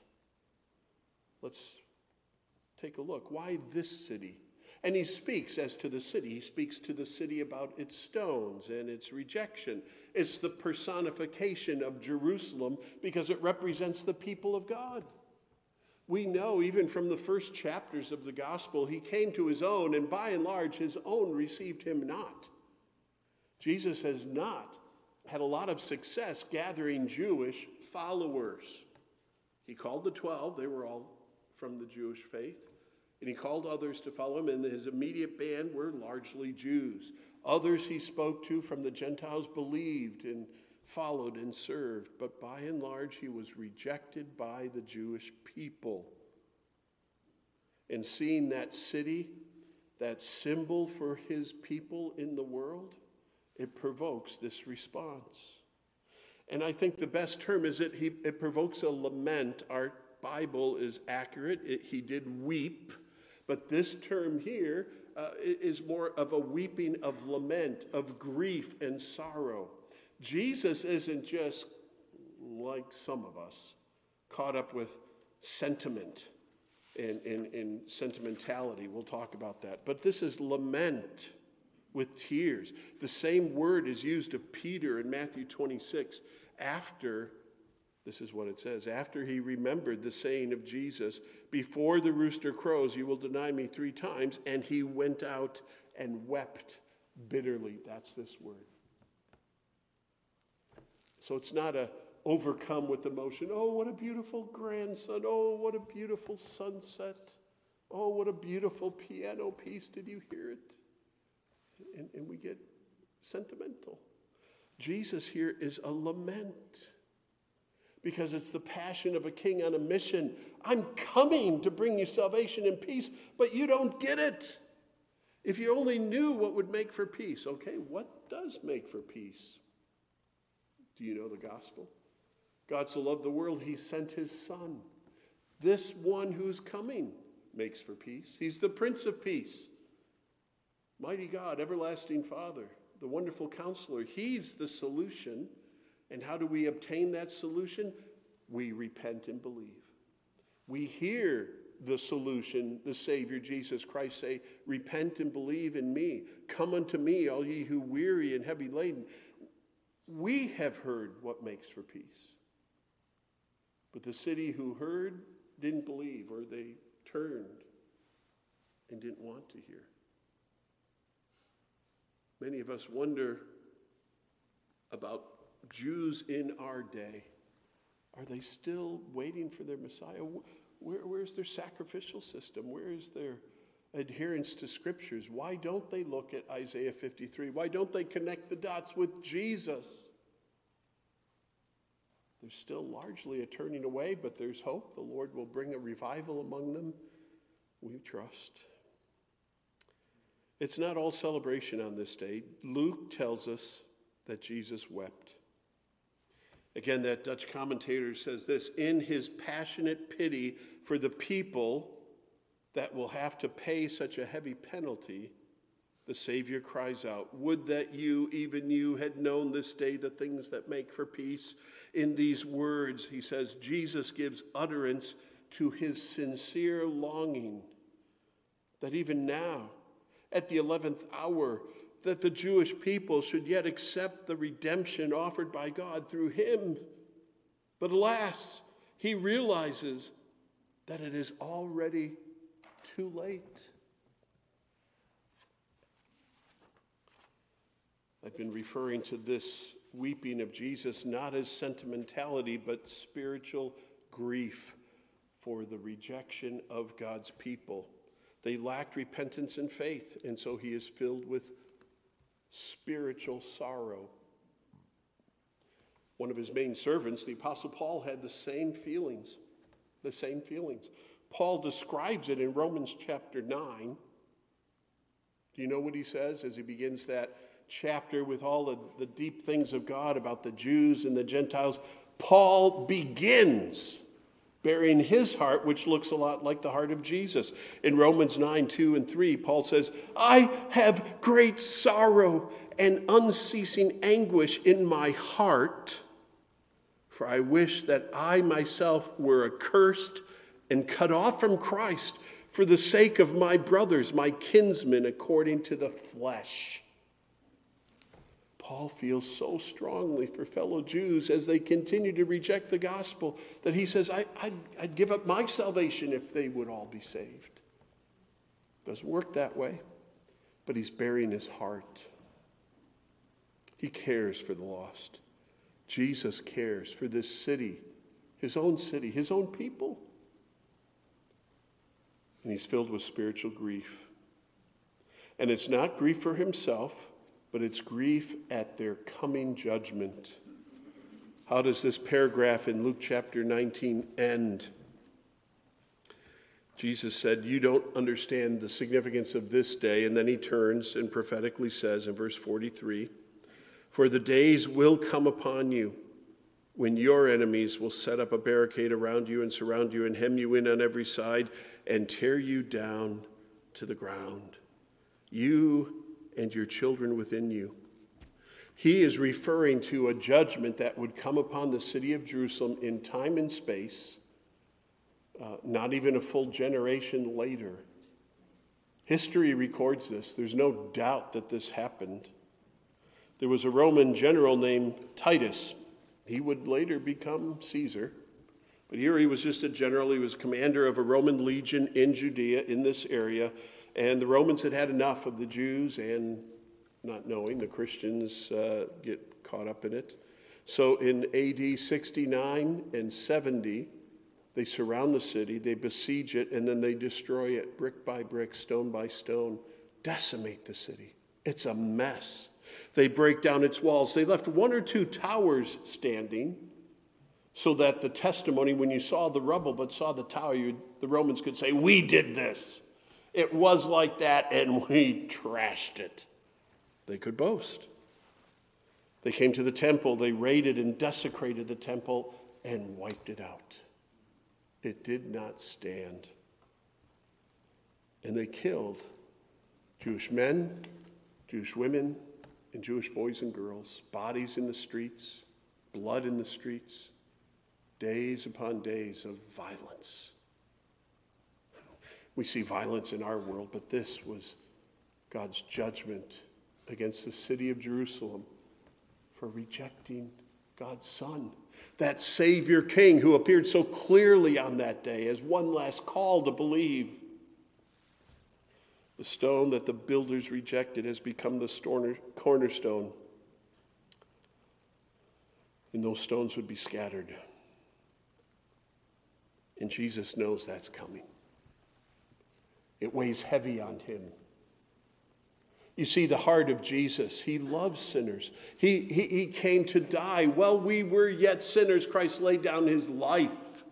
Let's take a look. Why this city? And he speaks as to the city. He speaks to the city about its stones and its rejection. It's the personification of Jerusalem because it represents the people of God. We know even from the first chapters of the gospel, he came to his own, and by and large, his own received him not. Jesus has not had a lot of success gathering Jewish followers. He called the 12. They were all from the Jewish faith. And he called others to follow him, and his immediate band were largely Jews. Others he spoke to from the Gentiles believed and followed and served, but by and large he was rejected by the Jewish people. And seeing that city, that symbol for his people in the world, it provokes this response. And I think the best term is it provokes a lament. Our Bible is accurate. He did weep. But this term here is more of a weeping of lament, of grief and sorrow. Jesus isn't just like some of us, caught up with sentiment and sentimentality. We'll talk about that. But this is lament with tears. The same word is used of Peter in Matthew 26 after. This is what it says. After he remembered the saying of Jesus, before the rooster crows, you will deny me 3 times. And he went out and wept bitterly. That's this word. So it's not a overcome with emotion. Oh, what a beautiful grandson. Oh, what a beautiful sunset. Oh, what a beautiful piano piece. Did you hear it? And we get sentimental. Jesus here is a lament. Because it's the passion of a king on a mission. I'm coming to bring you salvation and peace, but you don't get it. If you only knew what would make for peace. Okay, what does make for peace? Do you know the gospel? God so loved the world, he sent his son. This one who's coming makes for peace. He's the Prince of Peace. Mighty God, everlasting Father, the wonderful counselor. He's the solution. And how do we obtain that solution? We repent and believe. We hear the solution, the Savior Jesus Christ say, repent and believe in me. Come unto me, all ye who weary and heavy laden. We have heard what makes for peace. But the city who heard didn't believe, or they turned and didn't want to hear. Many of us wonder about Jews in our day. Are they still waiting for their Messiah? Where's their sacrificial system? Where is their adherence to scriptures? Why don't they look at Isaiah 53? Why don't they connect the dots with Jesus? There's still largely a turning away, but there's hope. The Lord will bring a revival among them. We trust. It's not all celebration on this day. Luke tells us that Jesus wept. Again, that Dutch commentator says this, in his passionate pity for the people that will have to pay such a heavy penalty, the Savior cries out, "Would that you, even you, had known this day the things that make for peace." In these words, he says, Jesus gives utterance to his sincere longing that even now, at the 11th hour, that the Jewish people should yet accept the redemption offered by God through him. But alas, he realizes that it is already too late. I've been referring to this weeping of Jesus not as sentimentality, but spiritual grief for the rejection of God's people. They lacked repentance and faith, and so he is filled with spiritual sorrow. One of his main servants, the Apostle Paul, had the same feelings. Paul describes it in Romans chapter 9. Do you know what he says as he begins that chapter with all the deep things of God about the Jews and the Gentiles? Paul begins bearing his heart, which looks a lot like the heart of Jesus. In Romans 9, 2 and 3, Paul says, "I have great sorrow and unceasing anguish in my heart, for I wish that I myself were accursed and cut off from Christ for the sake of my brothers, my kinsmen, according to the flesh." Paul feels so strongly for fellow Jews as they continue to reject the gospel that he says, I'd give up my salvation if they would all be saved. Doesn't work that way, but he's bearing his heart. He cares for the lost. Jesus cares for this city, his own people. And he's filled with spiritual grief. And it's not grief for himself, but it's grief at their coming judgment. How does this paragraph in Luke chapter 19 end? Jesus said, "You don't understand the significance of this day." And then he turns and prophetically says in verse 43, "For the days will come upon you when your enemies will set up a barricade around you and surround you and hem you in on every side and tear you down to the ground, you and your children within you." He is referring to a judgment that would come upon the city of Jerusalem in time and space, not even a full generation later. History records this. There's no doubt that this happened. There was a Roman general named Titus. He would later become Caesar. But here he was just a general. He was commander of a Roman legion in Judea, in this area. And the Romans had had enough of the Jews, and not knowing the Christians get caught up in it. So in AD 69 and 70, they surround the city, they besiege it, and then they destroy it brick by brick, stone by stone, decimate the city. It's a mess. They break down its walls. They left one or two towers standing so that the testimony, when you saw the rubble but saw the tower, the Romans could say, "We did this. It was like that, and we trashed it." They could boast. They came to the temple. They raided and desecrated the temple and wiped it out. It did not stand. And they killed Jewish men, Jewish women, and Jewish boys and girls. Bodies in the streets, blood in the streets, days upon days of violence. We see violence in our world, but this was God's judgment against the city of Jerusalem for rejecting God's Son, that Savior King who appeared so clearly on that day as one last call to believe. The stone that the builders rejected has become the cornerstone, and those stones would be scattered. And Jesus knows that's coming. It weighs heavy on him. You see the heart of Jesus. He loves sinners. He came to die. While we were yet sinners, Christ laid down his life.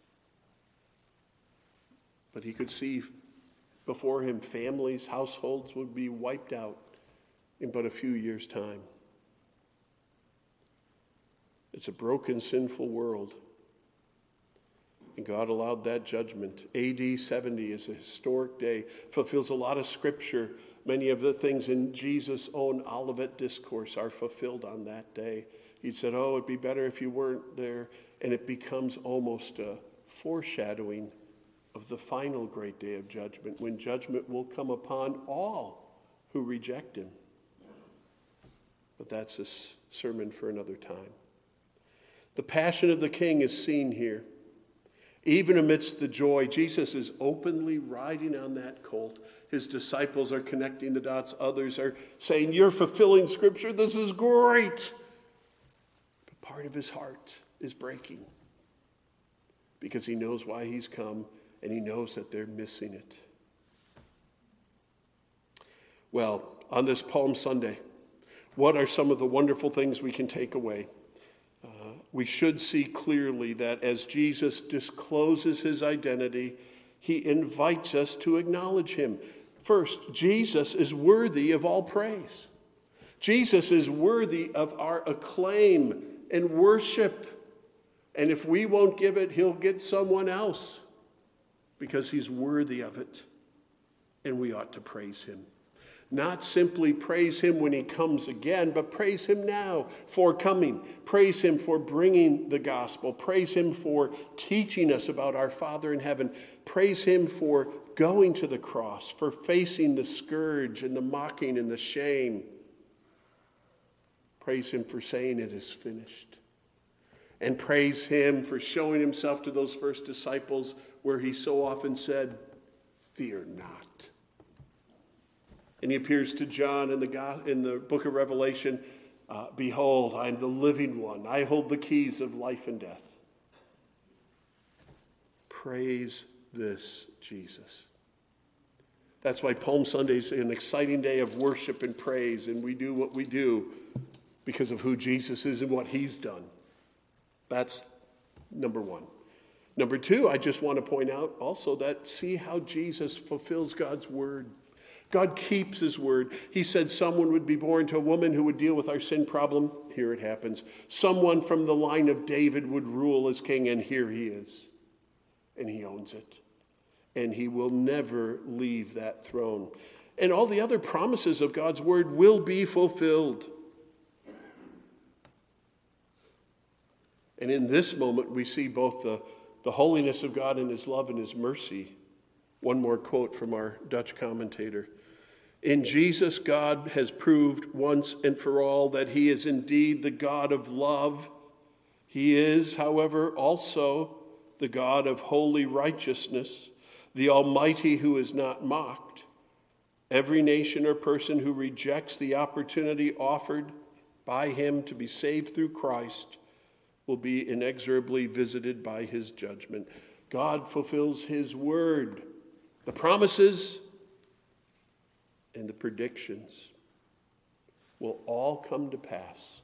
But he could see before him families, households would be wiped out in but a few years' time. It's a broken, sinful world. And God allowed that judgment. AD 70 is a historic day, fulfills a lot of scripture. Many of the things in Jesus' own Olivet Discourse are fulfilled on that day. He said, oh, it'd be better if you weren't there. And it becomes almost a foreshadowing of the final great day of judgment, when judgment will come upon all who reject him. But that's a sermon for another time. The passion of the King is seen here. Even amidst the joy, Jesus is openly riding on that colt. His disciples are connecting the dots. Others are saying, you're fulfilling Scripture. This is great. But part of his heart is breaking because he knows why he's come, and he knows that they're missing it. Well, on this Palm Sunday, what are some of the wonderful things we can take away? We should see clearly that as Jesus discloses his identity, he invites us to acknowledge him. First, Jesus is worthy of all praise. Jesus is worthy of our acclaim and worship. And if we won't give it, he'll get someone else because he's worthy of it. And we ought to praise him. Not simply praise him when he comes again, but praise him now for coming. Praise him for bringing the gospel. Praise him for teaching us about our Father in heaven. Praise him for going to the cross, for facing the scourge and the mocking and the shame. Praise him for saying it is finished. And praise him for showing himself to those first disciples where he so often said, fear not. And he appears to John in the book of Revelation, behold, I am the living one. I hold the keys of life and death. Praise this Jesus. That's why Palm Sunday is an exciting day of worship and praise, and we do what we do because of who Jesus is and what he's done. That's number one. Number two, I just want to point out also that see how Jesus fulfills God's word. God keeps his word. He said someone would be born to a woman who would deal with our sin problem. Here it happens. Someone from the line of David would rule as king, and here he is. And he owns it. And he will never leave that throne. And all the other promises of God's word will be fulfilled. And in this moment, we see both the holiness of God and his love and his mercy. One more quote from our Dutch commentator. In Jesus, God has proved once and for all that he is indeed the God of love. He is, however, also the God of holy righteousness, the Almighty who is not mocked. Every nation or person who rejects the opportunity offered by him to be saved through Christ will be inexorably visited by his judgment. God fulfills his word. The promises and the predictions will all come to pass.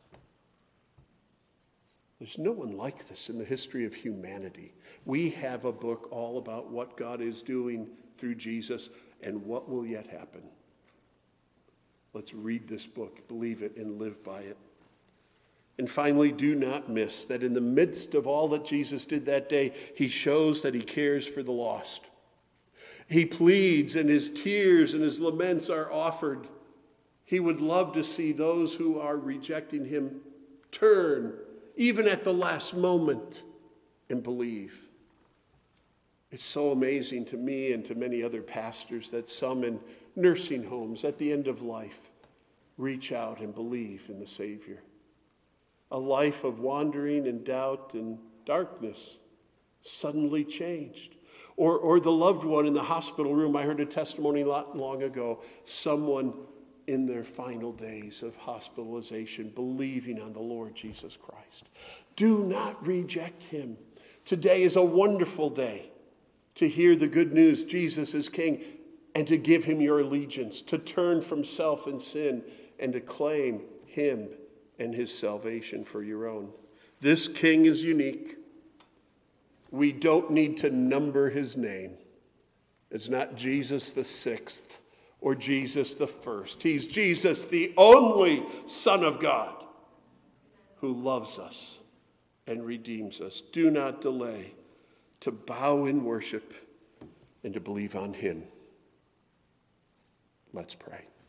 There's no one like this in the history of humanity. We have a book all about what God is doing through Jesus and what will yet happen. Let's read this book, believe it, and live by it. And finally, do not miss that in the midst of all that Jesus did that day, he shows that he cares for the lost. He pleads, and his tears and his laments are offered. He would love to see those who are rejecting him turn, even at the last moment, and believe. It's so amazing to me and to many other pastors that some in nursing homes at the end of life reach out and believe in the Savior. A life of wandering and doubt and darkness suddenly changed. Or the loved one in the hospital room. I heard a testimony not long ago. Someone in their final days of hospitalization believing on the Lord Jesus Christ. Do not reject him. Today is a wonderful day to hear the good news, Jesus is King, and to give him your allegiance, to turn from self and sin, and to claim him and his salvation for your own. This King is unique. We don't need to number his name. It's not Jesus the 6th or Jesus the 1st. He's Jesus, the only Son of God, who loves us and redeems us. Do not delay to bow in worship and to believe on him. Let's pray.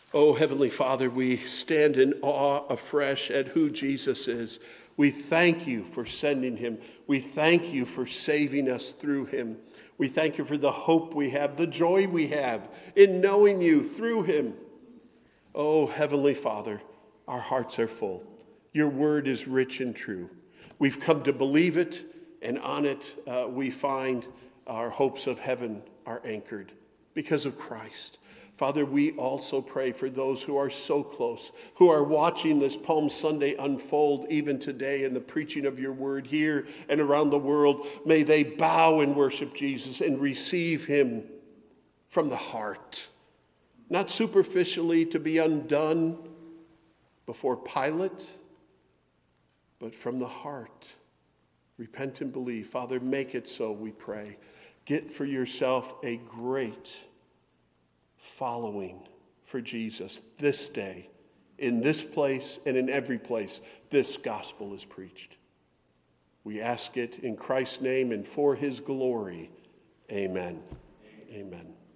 Oh, Heavenly Father, we stand in awe afresh at who Jesus is. We thank you for sending him. We thank you for saving us through him. We thank you for the hope we have, the joy we have in knowing you through him. Oh, Heavenly Father, our hearts are full. Your word is rich and true. We've come to believe it, and on it we find our hopes of heaven are anchored because of Christ. Father, we also pray for those who are so close, who are watching this Palm Sunday unfold even today in the preaching of your word here and around the world. May they bow and worship Jesus and receive him from the heart, not superficially to be undone before Pilate, but from the heart. Repent and believe. Father, make it so, we pray. Get for yourself a great following for Jesus this day, in this place and in every place this gospel is preached. We ask it in Christ's name and for his glory. Amen. Amen.